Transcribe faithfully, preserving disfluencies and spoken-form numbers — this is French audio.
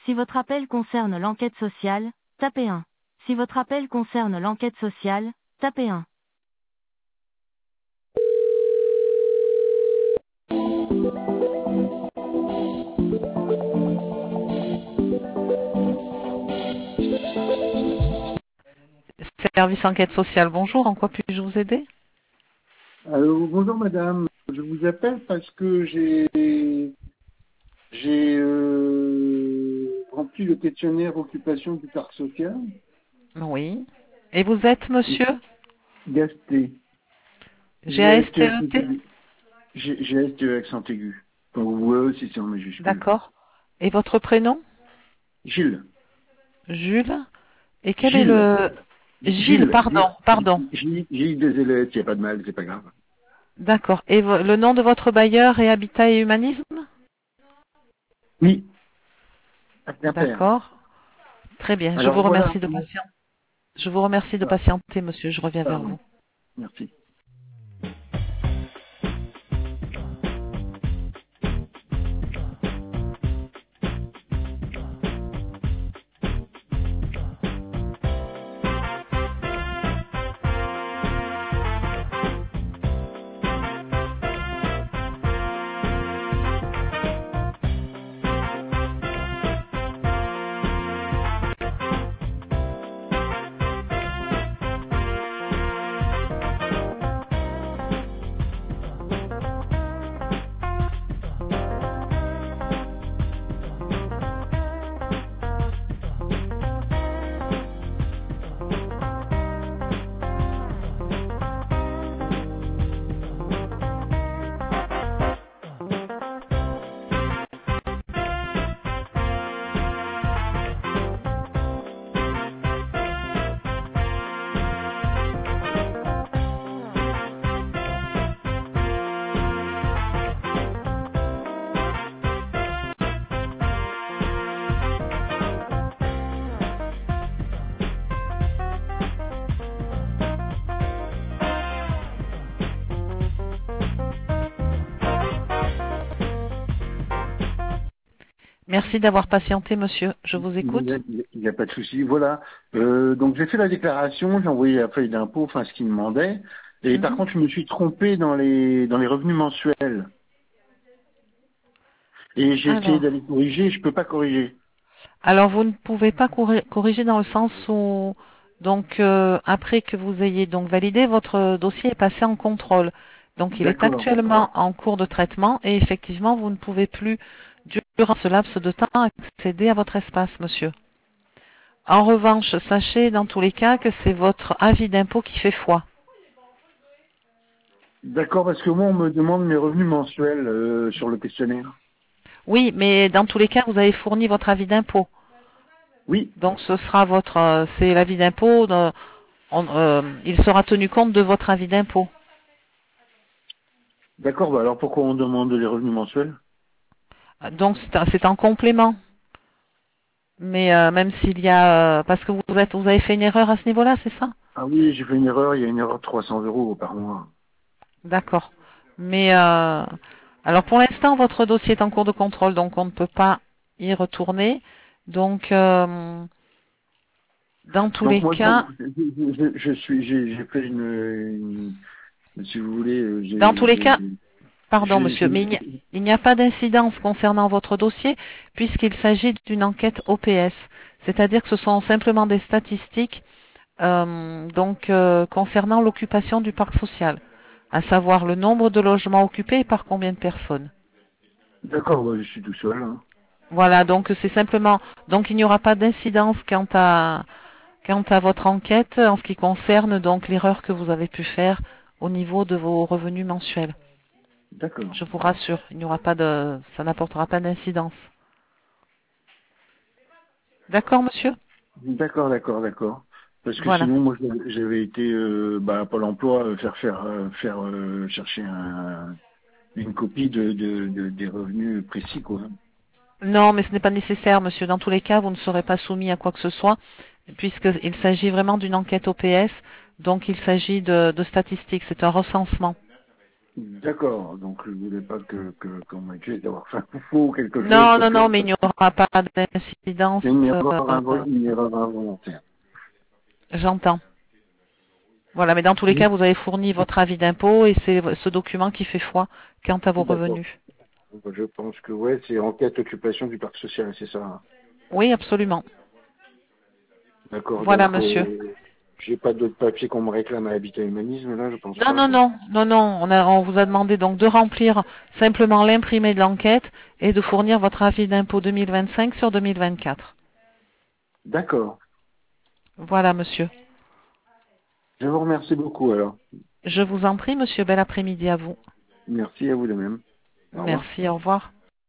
Si votre appel concerne l'enquête sociale, tapez un. Si votre appel concerne l'enquête sociale, tapez un. Service enquête sociale, bonjour, en quoi puis-je vous aider? Alors, bonjour madame, je vous appelle parce que j'ai j'ai euh, rempli le questionnaire occupation du parc social. Oui. Et vous êtes monsieur? Gasté. G A S T E T. G A S T E accent aigu. Enfin, vous voyez aussi c'est en majuscule. D'accord. Et votre prénom? Gilles. Jules. Et quel Gilles. est le... Gilles, Gilles, pardon, pardon. Gilles, Gilles des élèves, il n'y a pas de mal, c'est pas grave. D'accord. Et vo- le nom de votre bailleur est Habitat et Humanisme? Oui. À Quimper. D'accord. Très bien. Je Alors vous voilà. remercie de patienter. Je vous remercie de patienter, monsieur. Je reviens vers Pardon. vous. Merci. Merci d'avoir patienté, monsieur. Je vous Il écoute. n'y a, il y a pas de souci. Voilà. Euh, donc j'ai fait la déclaration, j'ai envoyé la feuille d'impôt, enfin ce qu'il me demandait. Et par Mhm. contre, je me suis trompé dans les dans les revenus mensuels. Et j'ai essayé Alors. d'aller corriger, je peux pas corriger. Alors, vous ne pouvez pas corri- corriger dans le sens où, donc, euh, après que vous ayez donc validé, votre dossier est passé en contrôle. Donc, il est D'accord. actuellement en cours de traitement et effectivement, vous ne pouvez plus, durant ce laps de temps, accéder à votre espace, monsieur. En revanche, sachez dans tous les cas que c'est votre avis d'impôt qui fait foi. D'accord, parce que moi on me demande mes revenus mensuels euh, sur le questionnaire. Oui, mais dans tous les cas, vous avez fourni votre avis d'impôt. Oui. Donc, ce sera votre, euh, c'est l'avis d'impôt. de- on- euh, il sera tenu compte de votre avis d'impôt. D'accord, bah alors pourquoi on demande les revenus mensuels? Donc c'est un- c'est en complément. Mais euh, même s'il y a, euh, parce que vous êtes, vous avez fait une erreur à ce niveau-là, c'est ça? Ah oui, j'ai fait une erreur, il y a une erreur de trois cents euros par mois. D'accord. Mais euh, alors pour l'instant, votre dossier est en cours de contrôle, donc on ne peut pas y retourner. Donc euh, dans tous Donc les moi je, cas, je, je- je suis j'ai j'ai fait une, une si vous voulez, euh, dans tous j'ai les j'ai cas, pardon j'ai monsieur, mais il n'y a, j'ai- il n'y a pas d'incidence concernant votre dossier puisqu'il s'agit d'une enquête O P S, c'est-à-dire que ce sont simplement des statistiques euh, donc euh, concernant l'occupation du parc social, à savoir le nombre de logements occupés et par combien de personnes. D'accord, bah, je suis tout seul. Hein. Voilà, donc c'est simplement, donc il n'y aura pas d'incidence quant à quant à votre enquête en ce qui concerne donc l'erreur que vous avez pu faire au niveau de vos revenus mensuels. D'accord. Je vous rassure, il n'y aura pas de, ça n'apportera pas d'incidence. D'accord, monsieur? D'accord, d'accord, d'accord. Parce que Voilà. sinon, moi, j'avais j'avais été euh, bah, à Pôle Emploi euh, faire faire euh, faire euh, chercher un, une copie de, de, de- des revenus précis, quoi. Non, mais ce n'est pas nécessaire, monsieur. Dans tous les cas, vous ne serez pas soumis à quoi que ce soit, puisqu'il s'agit vraiment d'une enquête O P S, donc il s'agit de, de statistiques, c'est un recensement. D'accord, donc je ne voulais pas que que- qu'on m'accuse d'avoir fait un faux ou quelque chose, Non, parce non, non, que mais il n'y aura pas d'incidence. c'est une erreur, euh, invo- une erreur involontaire. J'entends. Voilà, mais dans tous les Oui. cas, vous avez fourni votre avis d'impôt et c'est ce document qui fait foi quant à vos D'accord. revenus. Je pense que ouais, c'est enquête occupation du parc social, c'est ça, hein. Oui, absolument. D'accord, Voilà, donc monsieur. euh, j'ai pas d'autres papiers qu'on me réclame à Habitat Humanisme, là, je pense Non, pas. non, non, non, non. On, a, on vous a demandé donc de remplir simplement l'imprimé de l'enquête et de fournir votre avis d'impôt deux mille vingt-cinq sur deux mille vingt-quatre. D'accord. Voilà, monsieur. Je vous remercie beaucoup alors. Je vous en prie, monsieur. Bel après-midi à vous. Merci à vous de même. Au revoir. Merci, au revoir.